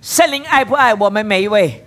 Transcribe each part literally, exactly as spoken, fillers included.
圣灵爱不爱我们每一位？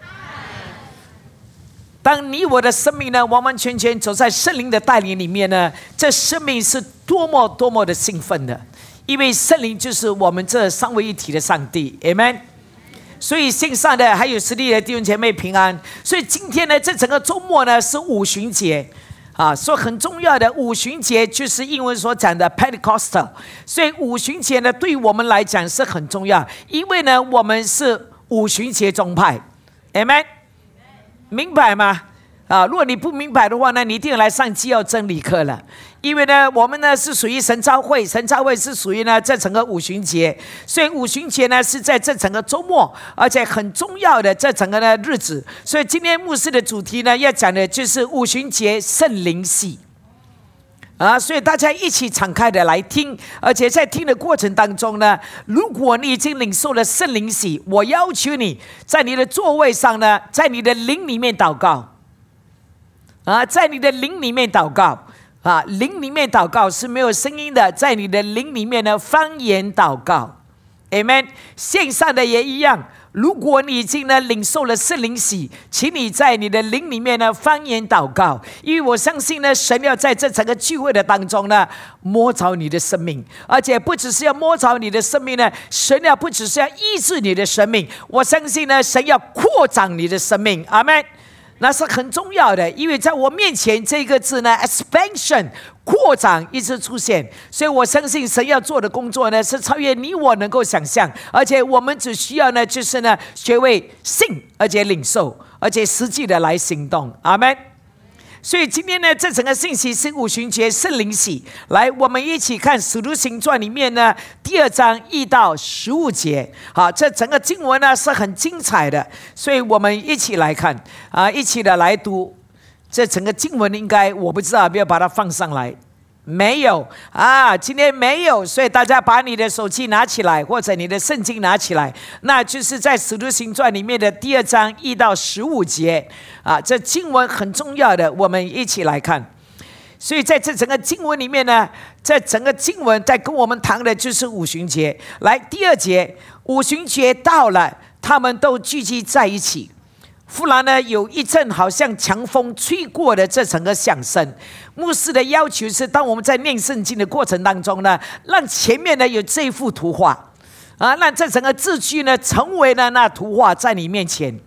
当你我的生命呢，完完全全走在圣灵的带领里面呢，这生命是多么多么的兴奋的，因为圣灵就是我们这三位一体的上帝 ，Amen。所以线上的还有实力的弟兄姐妹平安。所以今天呢，这整个周末呢是五旬节。啊，所以很重要的五旬节就是英文所讲的 Pentecostal， 所以五旬节呢对于我们来讲是很重要，因为呢我们是五旬节宗派 ，Amen， 明白吗？啊，如果你不明白的话呢，你一定要来上基要真理课了，因为呢我们呢是属于神召会，神召会是属于呢这整个五旬节，所以五旬节呢是在这整个周末，而且很重要的这整个的日子，所以今天牧师的主题呢要讲的就是五旬节圣灵洗。啊，所以大家一起敞开的来听，而且在听的过程当中呢，如果你已经领受了圣灵洗，我要求你在你的座位上呢，在你的灵里面祷告。啊，在你的灵里面祷告啊，灵里面祷告是没有声音的，在你的灵里面呢方言祷告 ，Amen。线上的也一样，如果你已经呢领受了圣灵洗，请你在你的灵里面呢方言祷告，因为我相信呢，神要在这整个聚会的当中呢摸着你的生命，而且不只是要摸着你的生命呢，神要不只是要医治你的生命，我相信呢，神要扩展你的生命，阿们。那是很重要的，因为在我面前这个字呢 expansion 扩展一直出现，所以我相信神要做的工作呢是超越你我能够想象，而且我们只需要呢就是呢学会信，而且领受，而且实际的来行动，阿们。所以今天呢，这整个信息是五旬节圣灵洗。来，我们一起看《使徒行传》里面呢第二章一到十五节。好，这整个经文呢是很精彩的，所以我们一起来看啊，一起的来读。这整个经文应该我不知道要不要把它放上来。没有啊，今天没有，所以大家把你的手机拿起来，或者你的圣经拿起来，那就是在《使徒行传》里面的第二章一到十五节啊，这经文很重要的，我们一起来看。所以在这整个经文里面呢，在整个经文在跟我们谈的就是五旬节。来，第二节，五旬节到了，他们都聚集在一起。忽然呢，有一阵好像强风吹过的这整个响声。牧师的要求是，当我们在念圣经的过程当中呢，让前面呢有这一幅图画啊，让这整个字句呢成为了那图画在你面前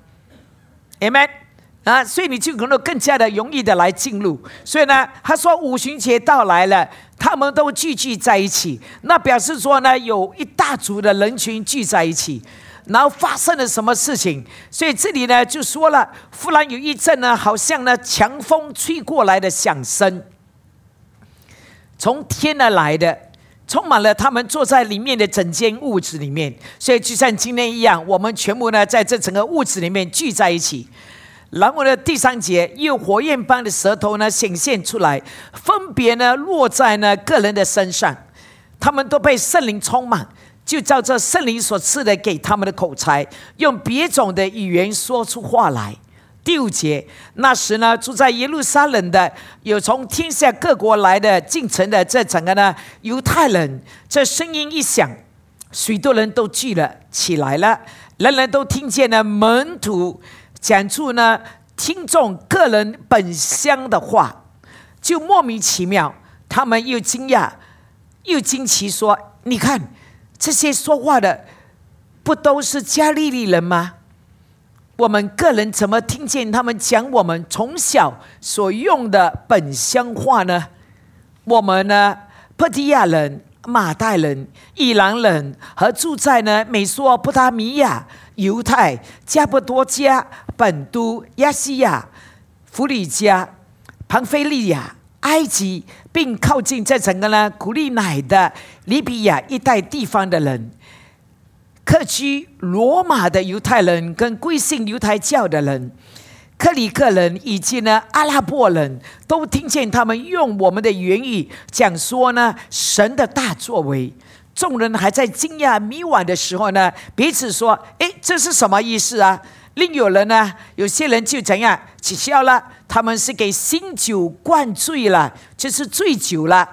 ，Amen 啊，所以你就可能更加的容易的来进入。所以呢，他说五旬节到来了，他们都聚集在一起，那表示说呢，有一大组的人群聚在一起。然后发生了什么事情？所以这里呢就说了，忽然有一阵呢，好像呢强风吹过来的响声，从天而来的，充满了他们坐在里面的整间屋子里面。所以就像今天一样，我们全部呢在这整个屋子里面聚在一起。然后呢，第三节，又火焰般的舌头呢显现出来，分别呢落在呢个人的身上，他们都被圣灵充满。就照着圣灵所赐的给他们的口才，用别种的语言说出话来。第五节，那时呢，住在耶路撒冷的有从天下各国来的进城的这整个呢犹太人，这声音一响，许多人都聚了起来了，人人都听见了门徒讲出呢听众个人本乡的话，就莫名其妙，他们又惊讶又惊奇说：“你看。”这些说话的不都是加利利人吗？我们个人怎么听见他们讲我们从小所用的本乡话呢？我们呢，波提亚人、马代人、以兰人和住在呢美索不达米亚、犹太、加波多加、本都、亚细亚、弗里加、庞菲利亚、埃及，并靠近这整个呢古利乃的利比亚一带地方的人，客居罗马的犹太人跟归信犹太教的人，克里克人以及呢阿拉伯人，都听见他们用我们的言语讲说呢神的大作为。众人还在惊讶迷惘的时候呢，彼此说：“哎，这是什么意思啊？”另有人呢，有些人就怎样取笑了，他们是给新酒灌醉了，就是醉酒了。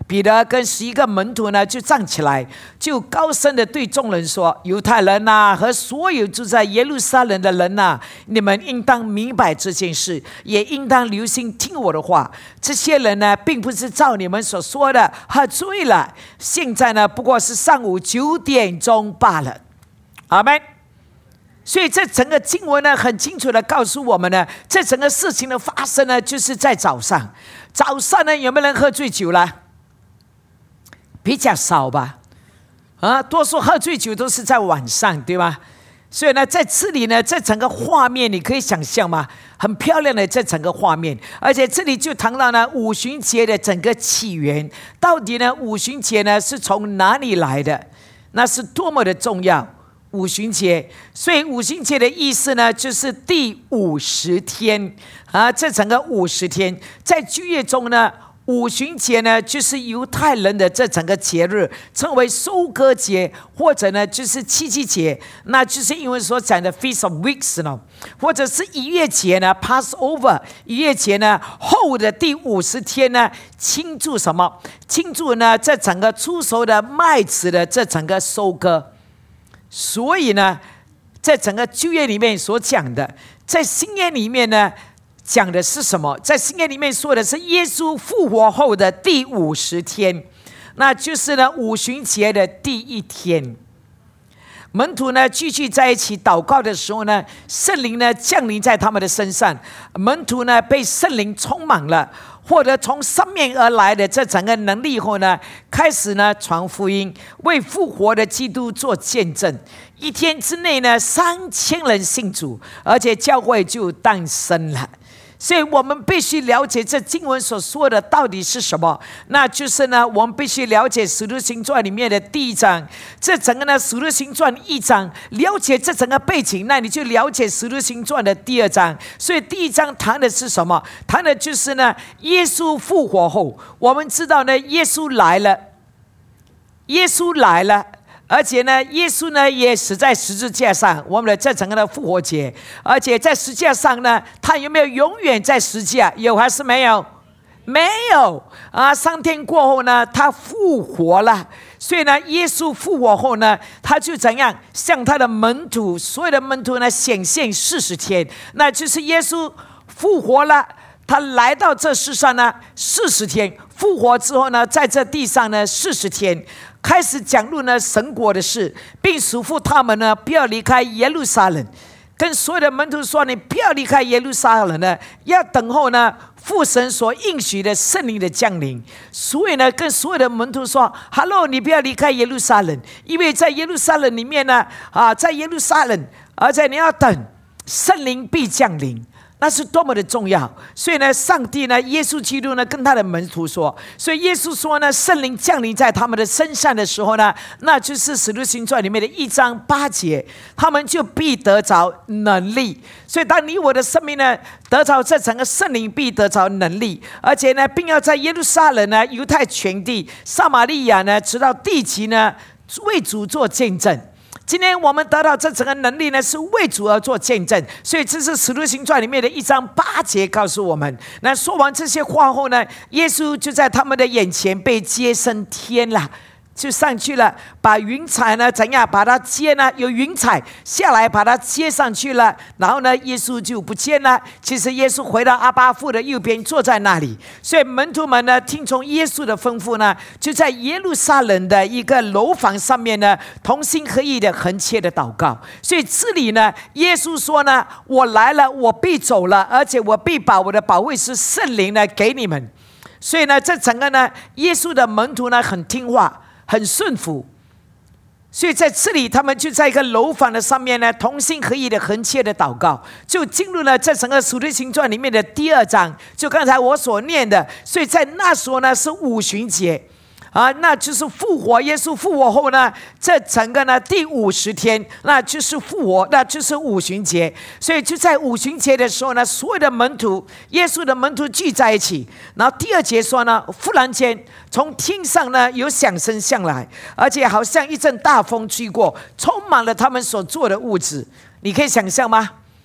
彼得跟十一个门徒呢，就站起来，就高声的对众人说：“犹太人呐、啊，和所有住在耶路撒冷的人呐、啊，你们应当明白这件事，也应当留心听我的话。这些人呢，并不是照你们所说的喝醉了，现在呢，不过是上午九点钟罢了。”阿们。所以这整个经文呢，很清楚的告诉我们呢，这整个事情的发生呢，就是在早上。早上呢，有没有人喝醉酒了？比较少吧，啊，多数喝醉酒都是在晚上，对吗？所以呢，在这里呢，这整个画面你可以想象吗？很漂亮的这整个画面，而且这里就谈到呢五旬节的整个起源，到底呢五旬节呢是从哪里来的？那是多么的重要！五旬节，所以五旬节的意思呢，就是第五十天啊。这整个五十天，在旧约中呢，五旬节呢，就是犹太人的这整个节日，称为收割节，或者呢就是七七节，那就是英文所讲的 Feast of Weeks 呢，或者是逾越节呢 Passover， 逾越节呢后的第五十天呢，庆祝什么？庆祝呢这整个出熟的麦子的这整个收割。所以呢，在整个旧约里面所讲的，在新约里面呢，讲的是什么？在新约里面说的是耶稣复活后的第五十天，那就是呢五旬节的第一天。门徒呢聚集在一起祷告的时候呢，圣灵呢降临在他们的身上，门徒呢被圣灵充满了，获得从上面而来的这整个能力后呢，开始呢传福音，为复活的基督做见证。一天之内呢，三千人信主，而且教会就诞生了。所以我们必须了解这经文所说的到底是什么，那就是呢，我们必须了解《使徒行传》里面的第一章，这整个呢《使徒行传》一章，了解这整个背景，那你就了解《使徒行传》的第二章。所以第一章谈的是什么？谈的就是呢，耶稣复活后，我们知道呢，耶稣来了，耶稣来了。而且呢，耶稣呢也死在十字架上，我们的这整个的复活节。而且在十字架上呢，他有没有永远在十字架？有还是没有？没有啊！三天过后呢，他复活了。所以呢，耶稣复活后呢，他就怎样向他的门徒，所有的门徒呢显现四十天，那就是耶稣复活了。他来到这世上呢，四十天复活之后呢，在这地上呢，四十天开始讲论呢神国的事，并嘱咐他们呢不要离开耶路撒冷，跟所有的门徒说：“你不要离开耶路撒冷呢，要等候呢父神所应许的圣灵的降临。”所以呢，跟所有的门徒说 ：“Hello， 你不要离开耶路撒冷，因为在耶路撒冷里面呢，啊，在耶路撒冷，而且你要等圣灵必降临。”那是多么的重要！所以呢，上帝呢，耶稣基督呢，跟他的门徒说，所以耶稣说呢，圣灵降临在他们的身上的时候呢，那就是使徒行传里面的一章八节，他们就必得着能力。所以当你我的生命呢，得着这整个圣灵，必得着能力，而且呢，并要在耶路撒冷呢、犹太全地、撒玛利亚呢，直到地极呢，为主做见证。今天我们得到这整个能力呢，是为主而做见证，所以这是使徒行传里面的一章八节告诉我们。那说完这些话后呢，耶稣就在他们的眼前被接升天了，就上去了，把云彩呢怎样把它接呢？有云彩下来把它接上去了，然后呢，耶稣就不见了。其实耶稣回到阿爸父的右边，坐在那里。所以门徒们呢，听从耶稣的吩咐呢，就在耶路撒冷的一个楼房上面呢，同心合意的横切的祷告。所以这里呢，耶稣说呢：“我来了，我必走了，而且我必把我的保惠师圣灵呢给你们。”所以呢，这整个呢，耶稣的门徒呢很听话。很顺服，所以在这里，他们就在一个楼房的上面呢，同心合意的横切的祷告，就进入了这整个《使徒行传》里面的第二章，就刚才我所念的。所以在那时候呢，是五旬节啊，那就是复活。耶稣复活后呢，这整个呢第五十天，那就是复活，那就是五旬节。所以就在五旬节的时候呢，所有的门徒，耶稣的门徒聚在一起。然后第二节说呢，忽然间从天上呢有响声响来，而且好像一阵大风吹过，充满了他们所坐的屋子。你可以想象吗？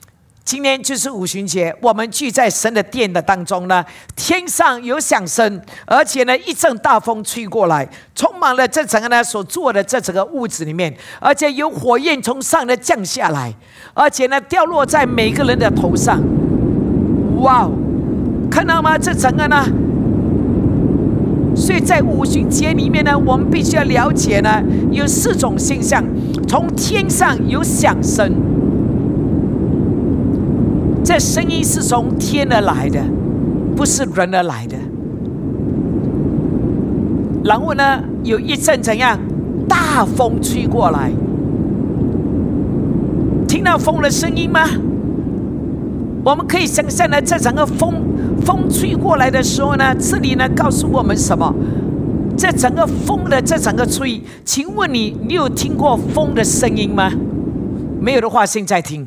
今天就是五旬节，我们聚在神的殿的当中呢，天上有响声，而且呢一阵大风吹过来，充满了这整个呢所做的这整个屋子里面，而且有火焰从上呢降下来，而且呢掉落在每个人的头上。哇，看到吗？这整个呢，所以在五旬节里面呢，我们必须要了解呢，有四种现象：从天上有响声。这声音是从天而来的，不是人而来的。然后呢，有一阵怎样大风吹过来，听到风的声音吗？我们可以想象呢，这整个风风吹过来的时候呢，这里呢告诉我们什么？这整个风的这整个吹，请问你，你有听过风的声音吗？没有的话，现在听。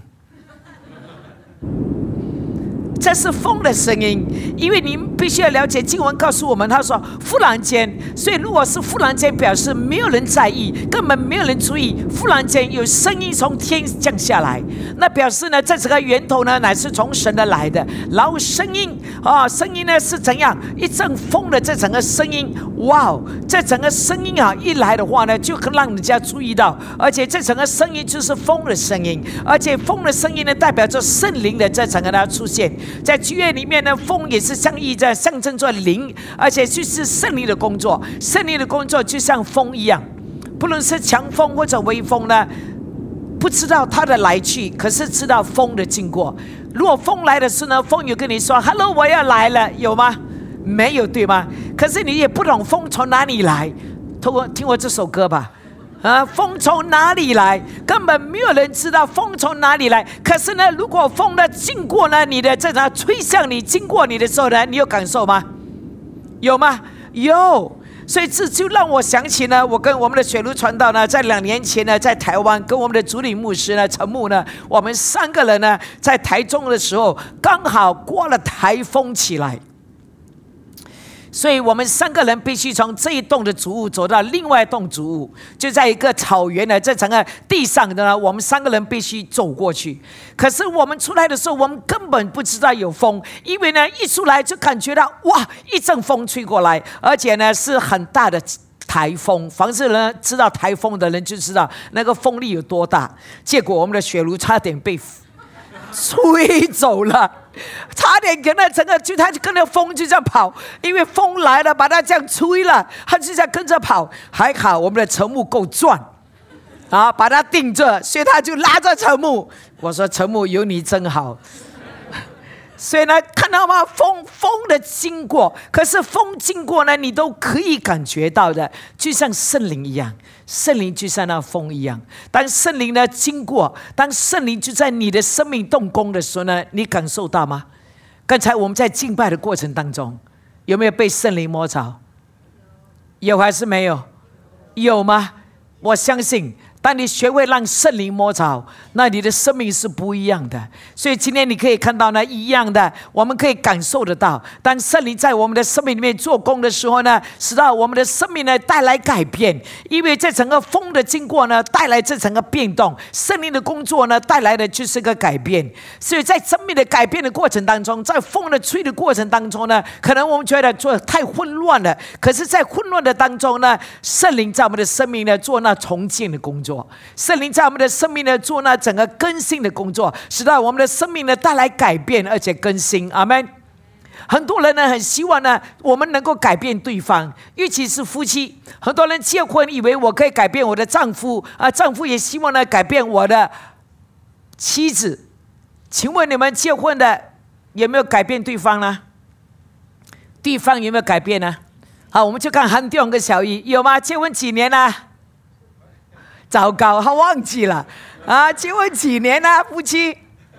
这是风的声音，因为你必须要了解经文告诉我们，他说忽然间，所以如果是忽然间，表示没有人在意，根本没有人注意。忽然间有声音从天降下来，那表示呢，这整个源头呢乃是从神的来的。然后声音啊，声音呢是怎样？一阵风的这整个声音，哇，这整个声音啊一来的话呢，就可让人家注意到，而且这整个声音就是风的声音，而且风的声音呢代表着圣灵的这整个的出现。在剧院里面呢，风也是象意着象征着灵，而且就是圣灵的工作。圣灵的工作就像风一样，不论是强风或者微风呢，不知道它的来去，可是知道风的经过。如果风来的时候呢，风有跟你说 "Hello， 我要来了"，有吗？没有，对吗？可是你也不懂风从哪里来。听过听过这首歌吧？啊，风从哪里来？根本没有人知道风从哪里来。可是呢，如果风呢经过呢你的这条吹向你，经过你的时候呢，你有感受吗？有吗？有。所以这就让我想起呢，我跟我们的雪路传道呢，在两年前呢，在台湾跟我们的主理牧师呢陈牧呢，我们三个人呢在台中的时候，刚好刮了台风起来。所以我们三个人必须从这一栋的主屋走到另外一栋主屋，就在一个草原的这整个地上的呢，我们三个人必须走过去。可是我们出来的时候，我们根本不知道有风，因为呢一出来就感觉到哇，一阵风吹过来，而且呢是很大的台风。凡是呢知道台风的人就知道那个风力有多大。结果我们的雪炉差点被吹走了。差点跟那整个就他就跟那风就这样跑，因为风来了把他这样吹了，他就这样跟着跑。还好我们的陈牧够壮啊，把他定着，所以他就拉着陈牧。我说陈牧有你真好。所以呢，看到吗？风风的经过，可是风经过呢，你都可以感觉到的，就像圣灵一样，圣灵就像那风一样。当圣灵呢经过，当圣灵就在你的生命动工的时候呢，你感受到吗？刚才我们在敬拜的过程当中，有没有被圣灵摸着？有还是没有？有吗？我相信。当你学会让圣灵摸着，那你的生命是不一样的。所以今天你可以看到呢，一样的，我们可以感受得到。当圣灵在我们的生命里面做工的时候呢，使到我们的生命呢带来改变。因为这整个风的经过呢，带来这整个变动。圣灵的工作呢，带来的就是个改变。所以在生命的改变的过程当中，在风的吹的过程当中呢，可能我们觉得做太混乱了。可是在混乱的当中呢，圣灵在我们的生命呢做那重建的工作。圣灵在我们的生命呢做那整个更新的工作，使到我们的生命呢带来改变，而且更新。阿们。很多人呢很希望呢我们能够改变对方，尤其是夫妻。很多人结婚以为我可以改变我的丈夫啊，丈夫也希望呢改变我的妻子。请问你们结婚的有没有改变对方呢？对方有没有改变呢？好，我们就看韩弟兄跟小姨有吗？结婚几年了？糟糕，他忘记了啊！结婚几年了，夫妻？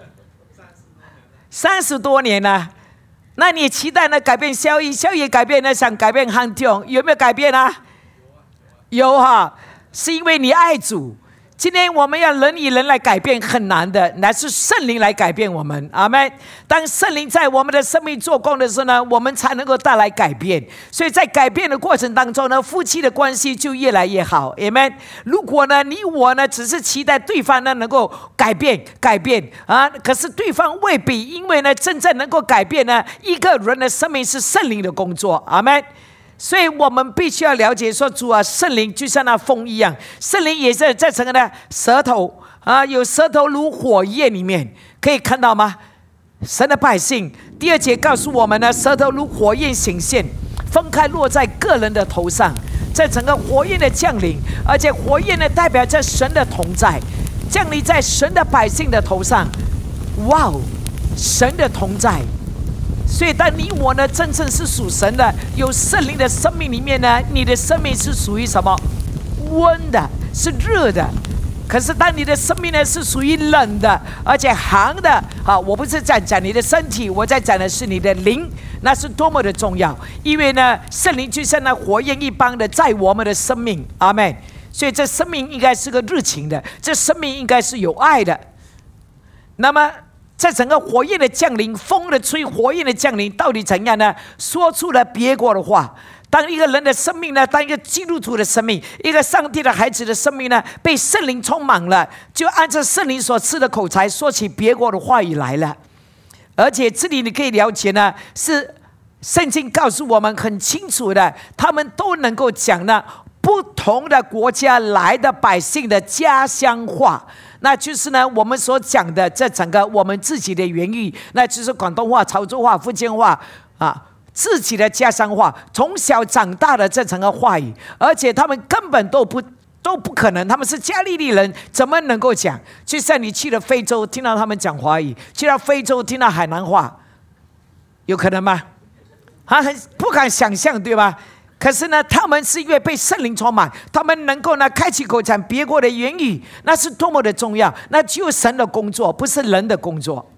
三十多年了。那你期待呢改变萧逸，萧逸改变呢想改变汉弟兄，有没有改变啊？有哈，是因为你爱主， 今天我们要人与人来改变很难的，乃是圣灵来改变我们。阿们。当圣灵在我们的生命做工的时候呢，我们才能够带来改变。所以在改变的过程当中呢，夫妻的关系就越来越好。阿们。如果呢，你我呢，只是期待对方呢能够改变改变啊，可是对方未必，因为呢，真正能够改变呢，一个人的生命是圣灵的工作。阿们。所以我们必须要了解说，主啊，圣灵就像那风一样，圣灵也是在整个的舌头啊，有舌头如火焰里面，可以看到吗？神的百姓，第二节告诉我们呢，舌头如火焰显现，分开落在个人的头上，在整个火焰的降临，而且火焰呢代表着神的同在，降临在神的百姓的头上。哇哦，神的同在。所以当你我呢真正是属神的，有圣灵的生命里面呢，你的生命是属于什么？温的，是热的。可是当你的生命呢是属于冷的，而且寒的啊，我不是在讲你的身体，我在讲的是你的灵，那是多么的重要。因为呢，圣灵就像那火焰一般的在我们的生命。阿们。所以这生命应该是个热情的，这生命应该是有爱的。那么在整个火焰的降临，风的吹，火焰的降临，到底怎样呢？说出了别国的话。当一个人的生命呢，当一个基督徒的生命，一个上帝的孩子的生命呢，被圣灵充满了，就按照圣灵所赐的口才，说起别国的话语来了。而且这里你可以了解呢，是圣经告诉我们很清楚的，他们都能够讲呢不同的国家来的百姓的家乡话。那就是呢，我们所讲的这整个我们自己的原语，那就是广东话、潮州话、福建话啊，自己的家乡话，从小长大的这整个话语，而且他们根本都不都不可能，他们是加利利人，怎么能够讲？就像你去了非洲，听到他们讲华语，去到非洲听到海南话，有可能吗？啊，很不敢想象，对吧？可是呢，他们是因为被圣灵充满，他们能够呢开启口讲别国的言语，那是多么的重要！那只有神的工作，不是人的工作。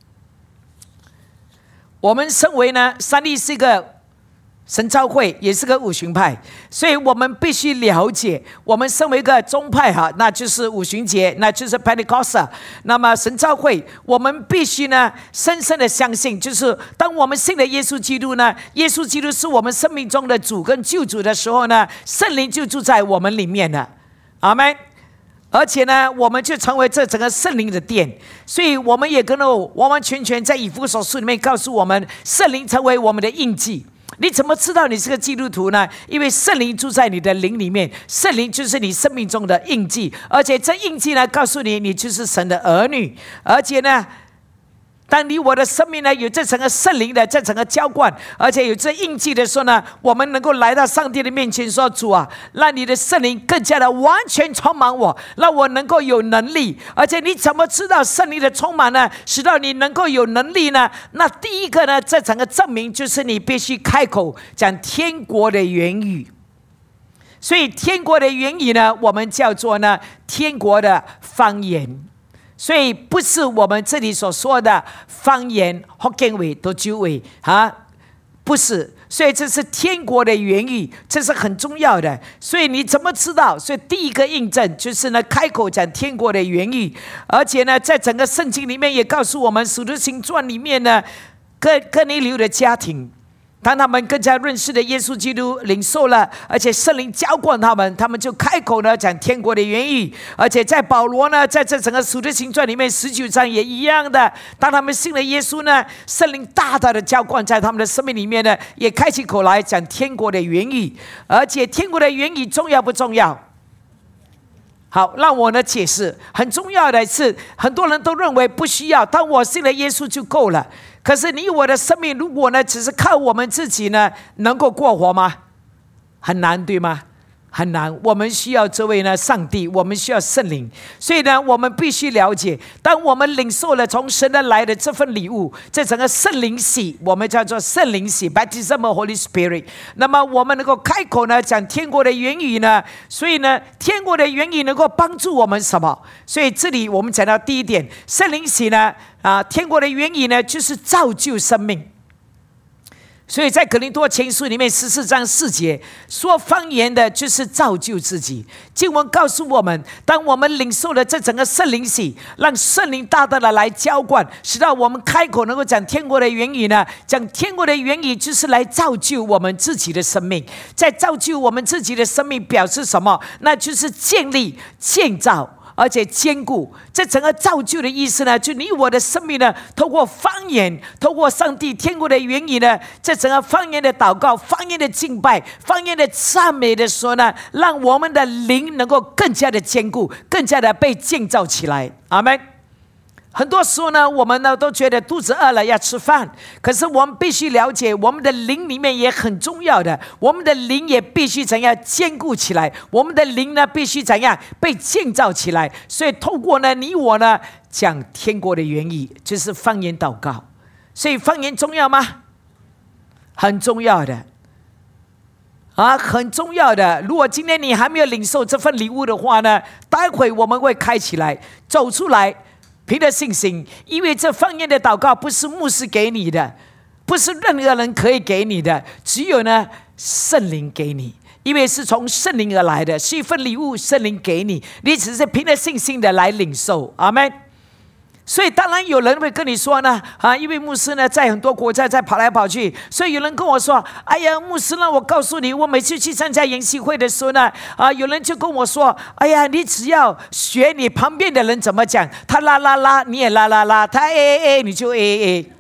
我们身为呢，三立是一个神召会，也是个五旬派，所以我们必须了解，我们身为一个宗派哈，那就是五旬节，那就是 Pentecost。那么神召会，我们必须呢深深的相信，就是当我们信了耶稣基督呢，耶稣基督是我们生命中的主跟救主的时候呢，圣灵就住在我们里面了。阿们。而且呢，我们就成为这整个圣灵的殿，所以我们也跟着完完全全在以弗所书里面告诉我们，圣灵成为我们的印记。你怎么知道你是个基督徒呢？因为圣灵住在你的灵里面，圣灵就是你生命中的印记，而且这印记呢，告诉你你就是神的儿女。而且呢，当你我的生命呢有这整个圣灵的这整个浇灌，而且有这印记的时候呢，我们能够来到上帝的面前说：主啊，让你的圣灵更加的完全充满我，让我能够有能力。而且你怎么知道圣灵的充满呢？使到你能够有能力呢？那第一个呢，这整个证明就是你必须开口讲天国的言语。所以天国的言语呢，我们叫做呢天国的方言。所以不是我们这里所说的方言福建话、潮州话啊，不是。所以这是天国的言语，这是很重要的。所以你怎么知道？所以第一个印证就是呢，开口讲天国的言语。而且呢，在整个圣经里面也告诉我们，《使徒行传》里面呢，哥哥尼流的家庭，当他们更加认识的耶稣基督，领受了，而且圣灵浇灌他们，他们就开口呢讲天国的言语。而且在保罗呢，在这整个使徒行传里面十九章也一样的，当他们信了耶稣呢，圣灵大大的浇灌在他们的生命里面呢，也开起口来讲天国的言语。而且天国的言语重要不重要？好，让我呢解释。很重要的是，很多人都认为不需要，当我信了耶稣就够了。可是你我的生命，如果呢只是靠我们自己呢，能够过活吗？很难，对吗？很难。我们需要这位呢上帝，我们需要圣灵。所以呢，我们必须了解，当我们领受了从神而来的这份礼物，这整个圣灵洗，我们叫做圣灵洗 Baptism of Holy Spirit。那么我们能够开口呢讲天国的言语呢，所以呢，天国的言语能够帮助我们什么？所以这里我们讲到第一点，圣灵洗呢，啊，天国的言语呢，就是造就生命。 所以在哥林多前书里面十四章四节说，方言的就是造就自己。经文告诉我们，当我们领受了这整个圣灵洗，让圣灵大大的来浇灌，使到我们开口能够讲天国的言语呢，讲天国的言语就是来造就我们自己的生命。在造就我们自己的生命表示什么？那就是建立、建造而且坚固。这整个造就的意思呢，就你我的生命呢，透过方言，透过上帝天国的言语呢，这整个方言的祷告、方言的敬拜、方言的赞美的时候呢，让我们的灵能够更加的坚固，更加的被建造起来。阿们。很多时候呢，我们呢都觉得肚子饿了要吃饭，可是我们必须了解，我们的灵里面也很重要的，我们的灵也必须怎样坚固起来，我们的灵呢必须怎样被建造起来。所以透过呢你我呢讲天国的原意，就是方言祷告。所以方言重要吗？很重要的啊，很重要的。如果今天你还没有领受这份礼物的话呢，待会我们会开起来，走出来。凭着信心，因为这方言的祷告不是牧师给你的，不是任何人可以给你的，只有呢圣灵给你，因为是从圣灵而来的，是一份礼物，圣灵给你，你只是凭着信心的来领受。阿们。所以当然有人会跟你说呢，啊，因为牧师呢在很多国家在跑来跑去，所以有人跟我说，哎呀，牧师呢，我告诉你，我每次去参加研习会的时候呢，啊，有人就跟我说，哎呀，你只要学你旁边的人怎么讲，他啦啦啦，你也啦啦啦，他 A A A， 你就 A A A，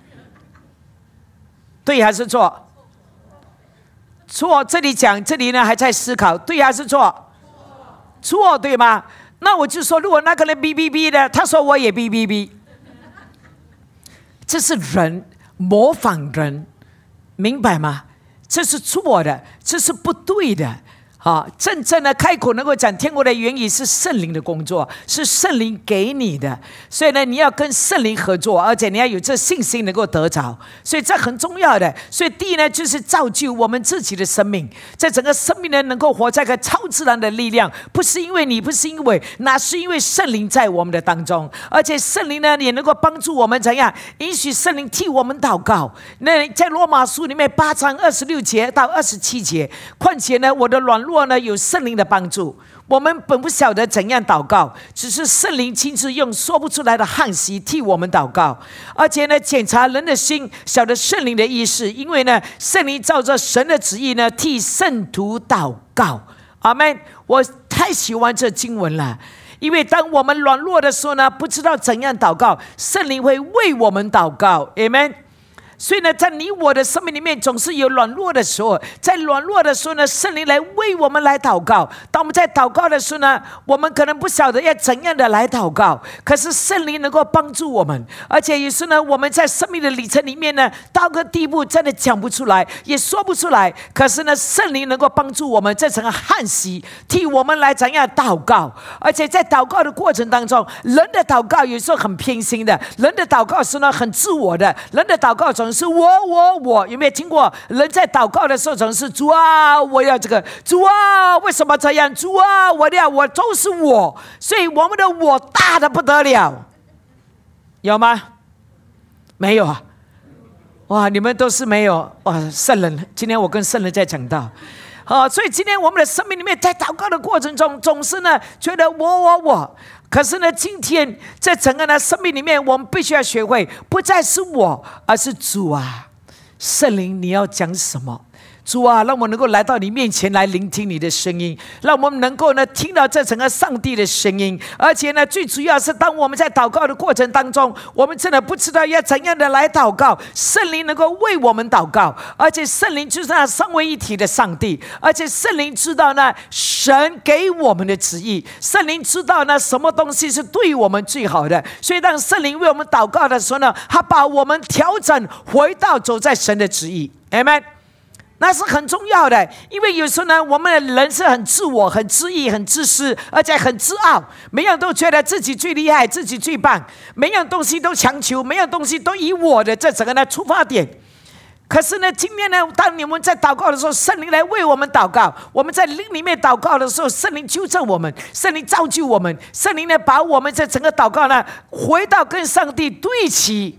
对还是错？错，这里讲，这里呢还在思考，对还是错？错，对吗？那我就说，如果那个人哔哔哔的，他说我也哔哔哔。这是人模仿人，明白吗？这是错的，这是不对的。啊，真正的开口能够讲天国的原意是圣灵的工作，是圣灵给你的。所以呢，你要跟圣灵合作，而且你要有这信心能够得着。所以这很重要的。所以第一呢，就是造就我们自己的生命，在整个生命呢能够活在一个超自然的力量，不是因为你，不是因为，那是因为圣灵在我们的当中，而且圣灵呢也能够帮助我们怎样，允许圣灵替我们祷告。那在罗马书里面八章二十六节到二十七节，况且呢，我的软弱若呢有圣灵的帮助，我们本不晓得怎样祷告，只是圣灵亲自用说不出来的叹息替我们祷告。而且呢，检查人的心，晓得圣灵的意思，因为呢，圣灵照着神的旨意呢替圣徒祷告。阿们。我太喜欢这经文了，因为当我们软弱的时候呢，不知道怎样祷告，圣灵会为我们祷告。阿们。所以呢，在你我的生命里面总是有软弱的时候，在软弱的时候呢，圣灵来为我们来祷告。当我们在祷告的时候呢，我们可能不晓得要怎样的来祷告，可是圣灵能够帮助我们。而且也是呢，我们在生命的里程里面呢，到个地步真的讲不出来，也说不出来，可是呢，圣灵能够帮助我们这层叹息，替我们来怎样祷告。而且在祷告的过程当中，人的祷告有时候很偏心的，人的祷告是呢很自我的，人的祷告总是我我我，有没有听过人在祷告的时候总是主啊我要这个，主啊为什么这样，主啊我要我都是我，所以我们的我大的不得了，有吗？没有啊。哇，你们都是没有哇，圣人，今天我跟圣人在讲道。好，所以今天我们的生命里面，在祷告的过程中，总是呢觉得我我我，可是呢，今天在整个的生命里面，我们必须要学会，不再是我，而是主啊，圣灵，你要讲什么？主啊，让我能够来到你面前来聆听你的声音，让我们能够呢听到这整个上帝的声音。而且呢，最主要是当我们在祷告的过程当中，我们真的不知道要怎样的来祷告，圣灵能够为我们祷告，而且圣灵就是那三位一体的上帝，而且圣灵知道呢神给我们的旨意，圣灵知道呢什么东西是对我们最好的，所以当圣灵为我们祷告的时候呢，他把我们调整回到走在神的旨意。 Amen。那是很重要的，因为有时候呢，我们的人是很自我、很自义、很自私，而且很自傲，每样都觉得自己最厉害、自己最棒，每样东西都强求，每样东西都以我的这整个的出发点。可是呢，今天呢，当你们在祷告的时候，圣灵来为我们祷告；我们在灵里面祷告的时候，圣灵纠正我们，圣灵造就我们，圣灵呢把我们这整个祷告呢，回到跟上帝对齐。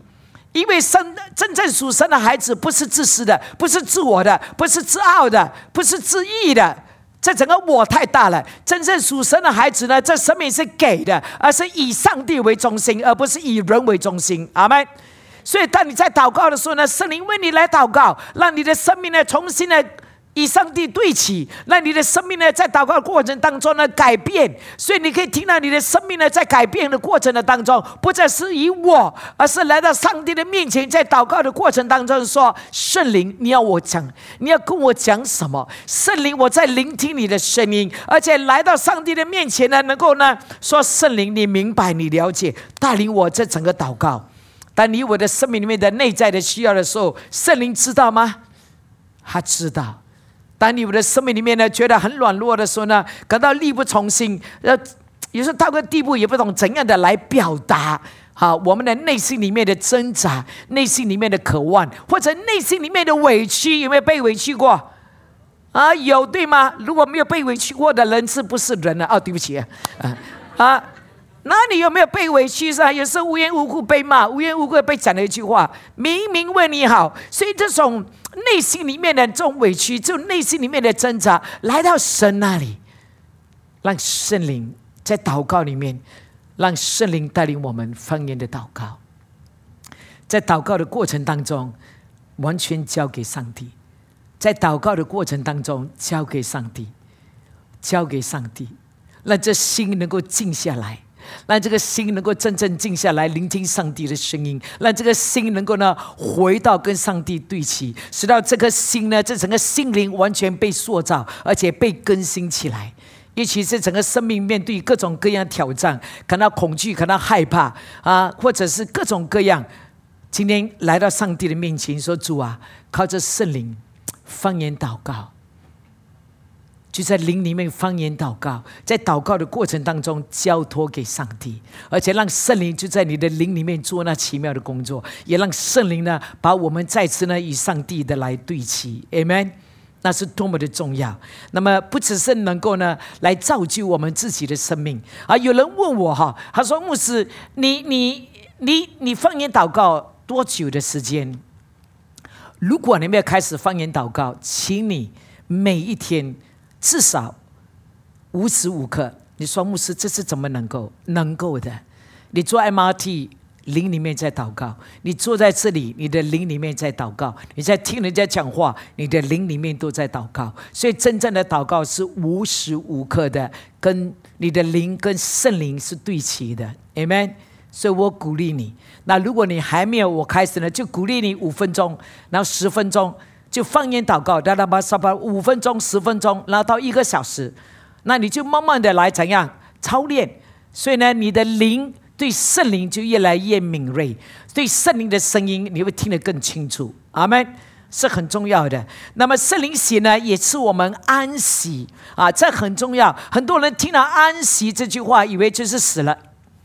因为神真正属神的孩子不是自私的，不是自我的，不是自傲的，不是自义的。这整个我太大了。真正属神的孩子呢，这生命是给的，而是以上帝为中心，而不是以人为中心。阿们。所以当你在祷告的时候呢，圣灵为你来祷告，让你的生命呢重新的与上帝对齐，让你的生命呢在祷告的过程当中呢改变。所以你可以听到你的生命呢在改变的过程的当中，不再是以我，而是来到上帝的面前，在祷告的过程当中说：圣灵，你要我讲，你要跟我讲什么？圣灵，我在聆听你的声音，而且来到上帝的面前呢，能够呢说：圣灵，你明白，你了解，带领我这整个祷告。当你我的生命里面的内在的需要的时候，圣灵知道吗？他知道。当你我的生命里面呢觉得很软弱的时候呢，感到力不从心，呃，有时候到个地步也不懂怎样的来表达好我们的内心里面的挣扎，内心里面的渴望，或者内心里面的委屈。有没有被委屈过啊？有，对吗？如果没有被委屈过的人是不是人啊？哦，对不起啊啊！那你有没有被委屈噻？有时候无缘无故被骂，无缘无故被讲了一句话，明明为你好。所以这种内心里面的这种委屈，这种内心里面的挣扎，来到神那里，让圣灵在祷告里面，让圣灵带领我们方言的祷告。在祷告的过程当中，完全交给上帝。在祷告的过程当中，交给上帝，交给上帝，让这心能够静下来。让这个心能够真正静下来，聆听上帝的声音，让这个心能够呢回到跟上帝对齐，使到这颗心呢，这整个心灵完全被塑造，而且被更新起来。尤其是整个生命面对各种各样挑战，感到恐惧，感到害怕啊，或者是各种各样，今天来到上帝的面前说：主啊，靠着圣灵方言祷告，就在灵里面方言祷告，在祷告的过程当中交托给上帝，而且让圣灵就在你的灵里面做那奇妙的工作，也让圣灵呢把我们再次呢与上帝的来对齐。 Amen。 那是多么的重要。那么不只是能够呢来造就我们自己的生命啊。有人问我哈，他说：牧师，你你你你方言祷告多久的时间？如果你没有开始方言祷告，请你每一天至少无时无刻，你说牧师这是怎么能够？能够的。你坐 M R T 灵里面在祷告，你坐在这里你的灵里面在祷告，你在听人家讲话，你的灵里面都在祷告。所以真正的祷告是无时无刻的跟你的灵跟圣灵是对齐的。 Amen。 所以我鼓励你，那如果你还没有我开始呢，就鼓励你五分钟，然后十分钟就方言祷告，哒哒吧沙吧，五分钟、十分钟，然后到一个小时，那你就慢慢的来怎样操练。所以呢，你的灵对圣灵就越来越敏锐，对圣灵的声音你会听得更清楚。阿们，是很重要的。那么圣灵喜呢，也是我们安息啊，这很重要。很多人听到安息这句话，以为就是死了。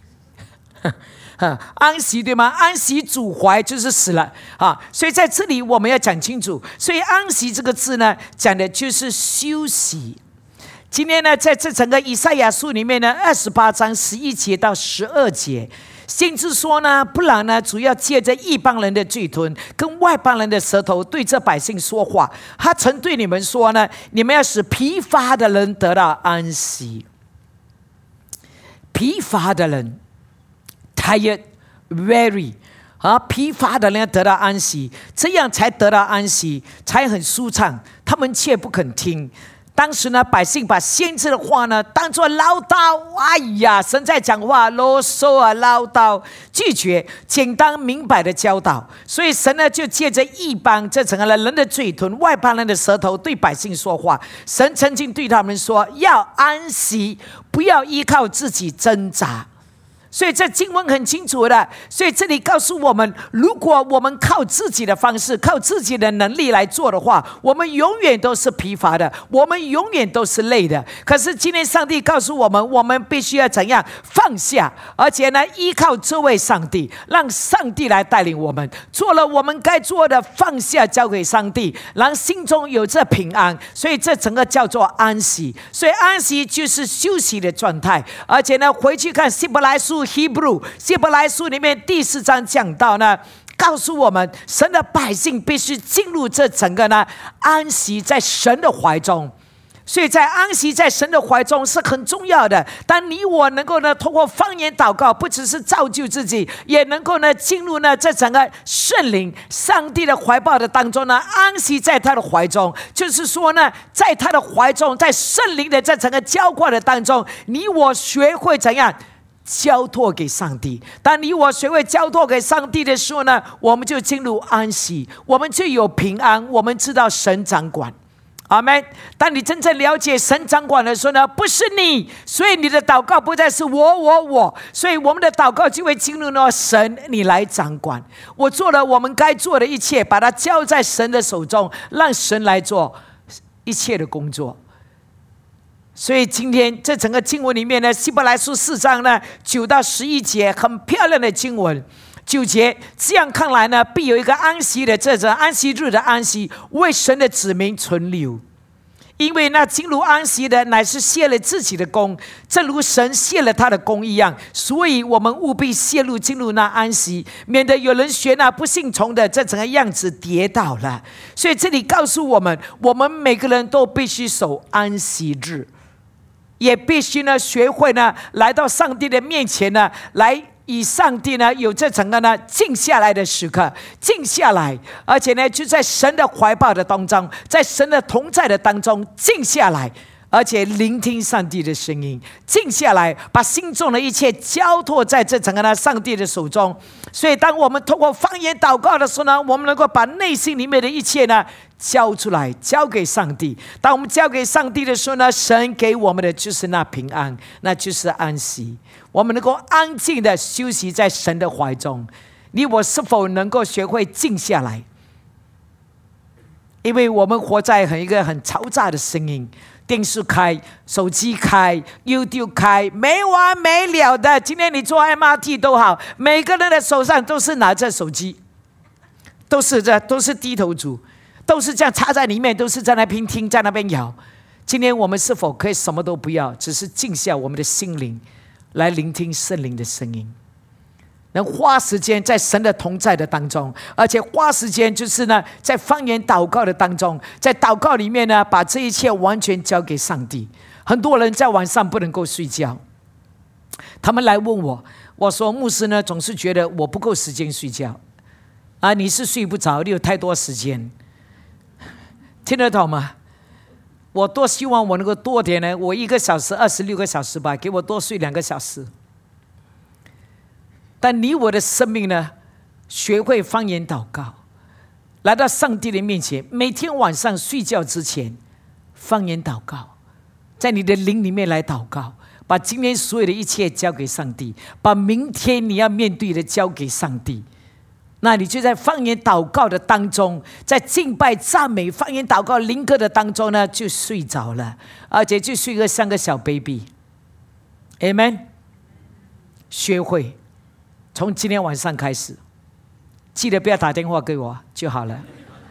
安息对吗？安息主怀就是死了啊！所以在这里我们要讲清楚。所以安息这个字呢，讲的就是休息。今天呢，在这整个以赛亚书里面呢，二十八章十一节到十二节，先知说呢，不然呢，主要借着异邦人的嘴唇跟外邦人的舌头对这百姓说话。他曾对你们说呢，你们要使疲乏的人得到安息。疲乏的人 tired weary 啊，疲乏的人要得到安息，这样才得到安息，才很舒畅。他们却不肯听。当时呢，百姓把先知的话呢当作唠叨，哎呀，神在讲话，啰嗦啊，唠叨，拒绝简单明白的教导。所以神呢就借着异邦，这整个人的嘴唇，外邦人的舌头对百姓说话。神曾经对他们说，要安息，不要依靠自己挣扎。所以这经文很清楚的，所以这里告诉我们，如果我们靠自己的方式，靠自己的能力来做的话，我们永远都是疲乏的，我们永远都是累的。可是今天上帝告诉我们，我们必须要怎样放下，而且呢依靠这位上帝，让上帝来带领我们，做了我们该做的，放下交给上帝，让心中有这平安。所以这整个叫做安息。所以安息就是休息的状态。而且呢，回去看希伯来书Hebrew 希伯来书里面第四章讲到呢， 告诉我们，神的百姓必须进入这整个呢安息在神的怀中。所以在安息在神的怀中是很重要的。当你我能够呢通过方言祷告，不只是造就自己，也能够呢进入呢这整个圣灵上帝的怀抱的当中呢，安息在他的怀中。就是说呢，在他的怀中，在圣灵的这整个浇灌的当中，你我学会怎样交托给上帝。当你我学会交托给上帝的时候呢，我们就进入安息，我们就有平安，我们知道神掌管。阿们。当你真正了解神掌管的时候呢，不是你，所以你的祷告不再是我我我，所以我们的祷告就会进入呢，神你来掌管。我做了我们该做的一切，把它交在神的手中，让神来做一切的工作。所以今天这整个经文里面呢，希伯来书四章呢九到十一节，很漂亮的经文。九节，这样看来呢，必有一个安息的这个安息日的安息，为神的子民存留。因为那进入安息的，乃是卸了自己的功，正如神卸了他的功一样。所以我们务必泄露进入那安息，免得有人学那不信从的这整个样子跌倒了。所以这里告诉我们，我们每个人都必须守安息日，也必须呢学会呢来到上帝的面前呢来。以上帝呢有这整个呢静下来的时刻，静下来，而且呢就在神的怀抱的当中，在神的同在的当中静下来，而且聆听上帝的声音，静下来，把心中的一切交托在这整个呢上帝的手中。所以当我们透过方言祷告的时候呢，我们能够把内心里面的一切呢交出来，交给上帝。当我们交给上帝的时候呢，神给我们的就是那平安，那就是安息。我们能够安静的休息在神的怀中。你我是否能够学会静下来？因为我们活在很一个很嘈杂的声音，电视开，手机开， YouTube 开，没完没了的。今天你坐 M R T 都好，每个人的手上都是拿着手机，都是这都是低头族，都是这样插在里面，都是在那边听，在那边摇。今天我们是否可以什么都不要，只是静下我们的心灵，来聆听圣灵的声音，能花时间在神的同在的当中，而且花时间就是呢，在方言祷告的当中，在祷告里面呢，把这一切完全交给上帝。很多人在晚上不能够睡觉，他们来问我，我说牧师呢，总是觉得我不够时间睡觉啊，你是睡不着，你有太多时间，听得懂吗？我多希望我能够多点呢，我一个小时二十六个小时吧，给我多睡两个小时。但你我的生命呢，学会方言祷告，来到上帝的面前，每天晚上睡觉之前方言祷告，在你的灵里面来祷告，把今天所有的一切交给上帝，把明天你要面对的交给上帝。那你就在方言祷告的当中，在敬拜赞美方言祷告灵歌的当中呢，就睡着了，而且就睡个像个小 baby。 Amen。 学会从今天晚上开始，记得不要打电话给我就好了，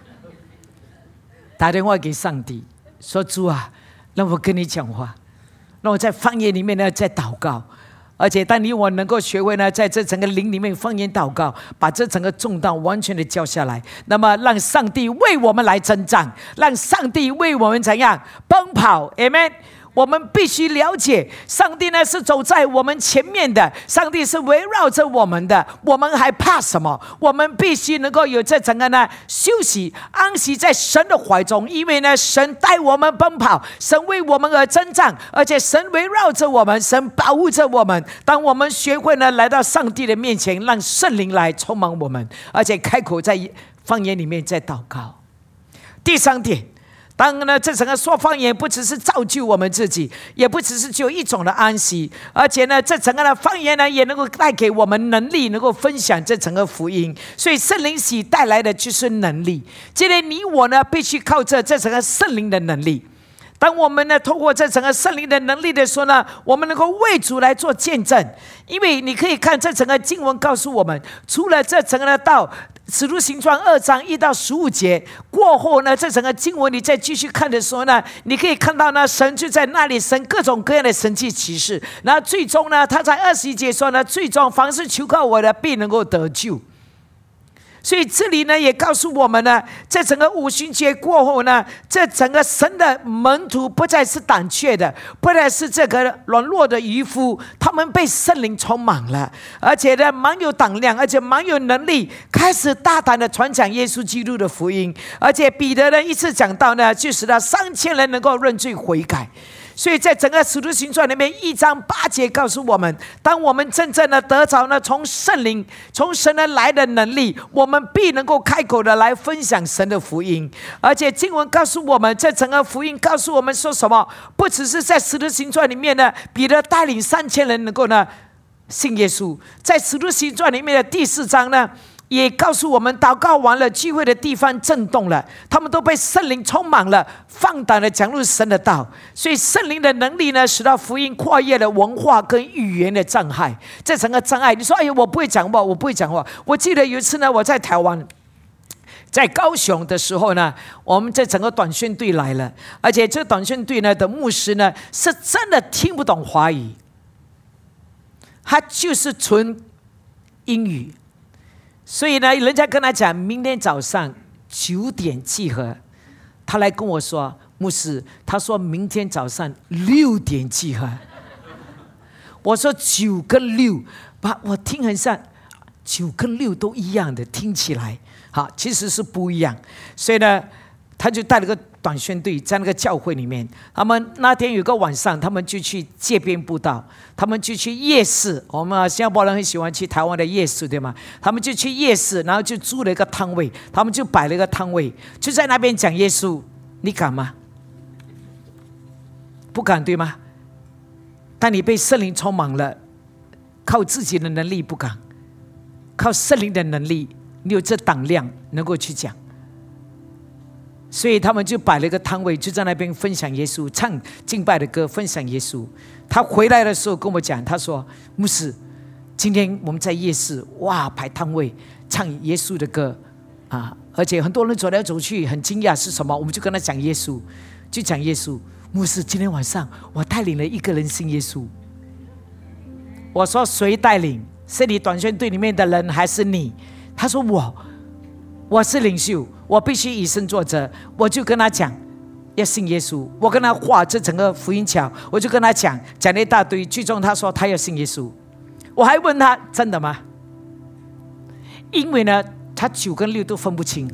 打电话给上帝说，主啊，让我跟你讲话，让我在方言里面呢在祷告。而且当你我能够学会呢，在这整个灵里面方言祷告，把这整个重担完全的交下来，那么让上帝为我们来征战，让上帝为我们怎样奔跑。 Amen。 我们必须了解，上帝呢是走在我们前面的，上帝是围绕着我们的，我们还怕什么？我们必须能够有这整个呢休息安息在神的怀中，因为呢神带我们奔跑，神为我们而征战，而且神围绕着我们，神保护着我们。当我们学会呢来到上帝的面前，让圣灵来充满我们，而且开口在方言里面在祷告。第三点，当然呢，这整个说方言不只是造就我们自己，也不只是只有一种的安息，而且呢，这整个的方言呢，也能够带给我们能力，能够分享这整个福音。所以圣灵喜带来的就是能力。今天你我呢，必须靠着这整个圣灵的能力。当我们呢透过这整个圣灵的能力的时候呢，我们能够为主来做见证。因为你可以看这整个经文告诉我们，除了这整个的道使徒行传二章一到十五节过后呢，这整个经文你再继续看的时候呢，你可以看到呢，神就在那里神各种各样的神迹奇事。然后最终呢，他在二十一节说呢，最终凡是求靠我的必能够得救。 所以这里呢也告诉我们呢，在整个五旬节过后呢，这整个神的门徒不再是胆怯的，不再是这个软弱的渔夫，他们被圣灵充满了，而且呢蛮有胆量，而且蛮有能力，开始大胆的传讲耶稣基督的福音。而且彼得呢一次讲到呢，就使到三千人能够认罪悔改。所以在整个使徒行传里面一章八节告诉我们，当我们真正的得着呢从圣灵从神而来的能力，我们必能够开口的来分享神的福音。而且经文告诉我们，这整个福音告诉我们说什么？不只是在使徒行传里面呢，彼得带领三千人能够呢信耶稣，在使徒行传里面的第四章呢也告诉我们，祷告完了，聚会的地方震动了，他们都被圣灵充满了，放胆的讲入神的道。所以圣灵的能力呢，使到福音跨越了文化跟语言的障碍。这整个障碍，你说哎呀，我不会讲话，我不会讲话。我记得有一次呢，我在台湾，在高雄的时候呢，我们这整个短宣队来了，而且这短宣队呢的牧师呢，是真的听不懂华语，他就是纯英语。所以呢，人家跟他讲明天早上九点集合，他来跟我说，牧师，他说明天早上六点集合。我说九跟六，把我听很像，九跟六都一样的，听起来好，其实是不一样。所以呢，他就带了个短宣队在那个教会里面，他们那天有个晚上，他们就去街边布道，他们就去夜市。我们新加坡人很喜欢去台湾的夜市，对吗？他们就去夜市，然后就租了一个摊位，他们就摆了一个摊位，就在那边讲耶稣。你敢吗？不敢，对吗？但你被圣灵充满了，靠自己的能力不敢，靠圣灵的能力，你有这胆量能够去讲。所以他们就摆了一个摊位，就在那边分享耶稣，唱敬拜的歌，分享耶稣。他回来的时候跟我讲，他说：“牧师，今天我们在夜市，哇，摆摊位，唱耶稣的歌啊！而且很多人走来走去，很惊讶是什么？我们就跟他讲耶稣，就讲耶稣。牧师，今天晚上我带领了一个人信耶稣。我说谁带领？是你短宣队里面的人，还是你？他说我。”我是领袖，我必须以身作则。我就跟他讲要信耶稣，我跟他画这整个福音桥，我就跟他讲讲了一大堆，最终他说他要信耶稣。我还问他真的吗？因为呢他九跟六都分不清，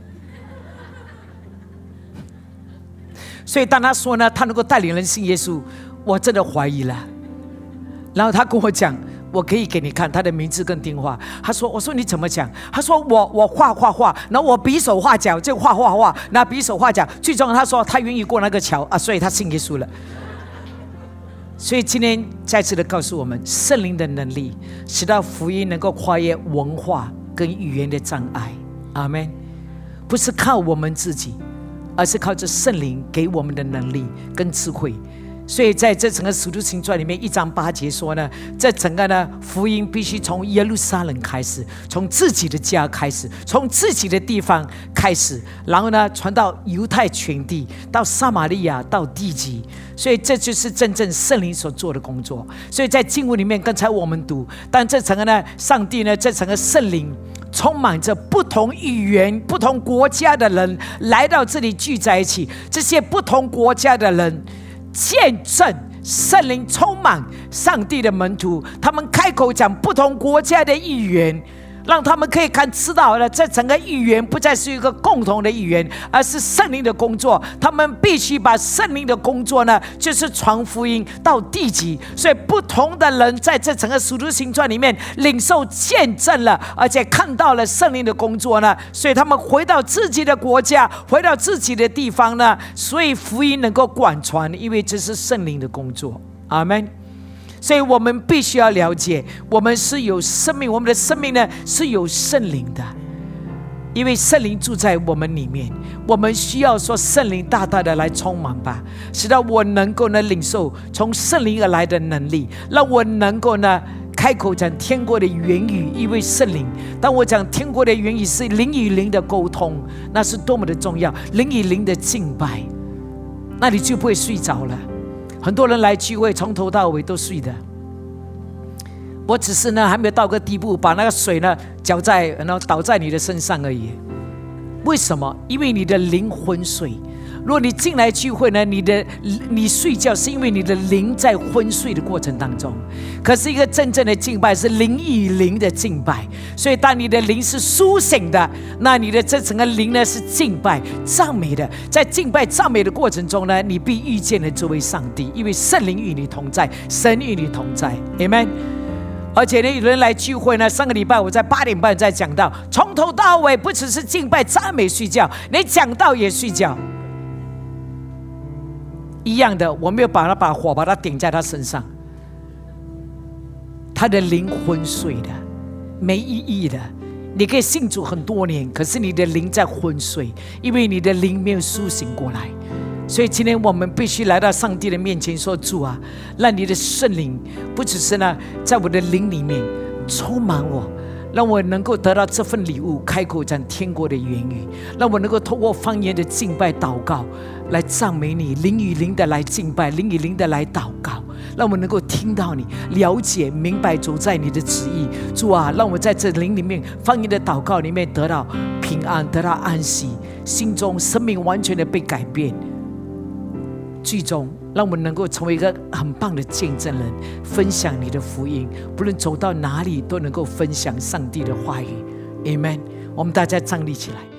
所以当他说呢他能够带领人信耶稣，我真的怀疑了。然后他跟我讲，我可以给你看他的名字跟电话。他说：“我说你怎么讲？”他说我：“我画画画，然后我比手画脚，就画画画，那比手画脚。最终他说他愿意过那个桥啊，所以他信耶稣了。”所以今天再次的告诉我们，圣灵的能力使到福音能够跨越文化跟语言的障碍。阿们。不是靠我们自己，而是靠着圣灵给我们的能力跟智慧。所以在这整个使徒行传里面一章八节说呢，这整个呢福音必须从耶路撒冷开始，从自己的家开始，从自己的地方开始，然后呢传到犹太全地，到撒玛利亚，到地极。所以这就是真正圣灵所做的工作。所以在经文里面刚才我们读，但这整个呢上帝呢这整个圣灵充满着不同语言不同国家的人来到这里聚在一起，这些不同国家的人见证圣灵充满上帝的门徒，他们开口讲不同国家的语言，让他们可以看知道了，这整个语言不再是一个共同的语言，而是圣灵的工作。他们必须把圣灵的工作呢，就是传福音到地极。所以不同的人在这整个使徒行传里面领受见证了，而且看到了圣灵的工作呢，所以他们回到自己的国家，回到自己的地方呢，所以福音能够广传，因为这是圣灵的工作。阿们。所以我们必须要了解，我们是有生命，我们的生命呢是有圣灵的，因为圣灵住在我们里面。我们需要说圣灵大大的来充满吧，使到我能够呢领受从圣灵而来的能力，让我能够呢开口讲天国的言语。因为圣灵，当我讲天国的言语是灵与灵的沟通，那是多么的重要，灵与灵的敬拜，那你就不会睡着了。很多人来聚会从头到尾都睡的， 我只是呢还没有到个地步，把那个水呢浇在，然后倒在你的身上而已。为什么？因为你的灵昏睡。如果你进来聚会呢，你的你睡觉是因为你的灵在昏睡的过程当中。可是一个真正的敬拜是灵与灵的敬拜，所以当你的灵是苏醒的，那你的这整个灵呢是敬拜赞美的。在敬拜赞美的过程中呢，你必遇见了这位上帝，因为圣灵与你同在，神与你同在。 Amen。而且呢，有人来聚会呢，上个礼拜我在八点半在讲到，从头到尾不只是敬拜赞美睡觉，你讲道也睡觉一样的。我没有把他把火把他点在他身上，他的灵昏睡的，没意义的。你可以信主很多年，可是你的灵在昏睡，因为你的灵没有苏醒过来。所以今天我们必须来到上帝的面前说，主啊，让你的圣灵不只是呢在我的灵里面充满我，让我能够得到这份礼物，开口讲天国的言语，让我能够透过方言的敬拜祷告来赞美你，灵与灵的来敬拜，灵与灵的来祷告，让我能够听到你，了解明白走在你的旨意。主啊，让我在这灵里面方言的祷告里面得到平安，得到安息，心中生命完全的被改变，最终让我们能够成为一个很棒的见证人，分享你的福音，不论走到哪里都能够分享上帝的话语。 Amen。 我们大家站立起来。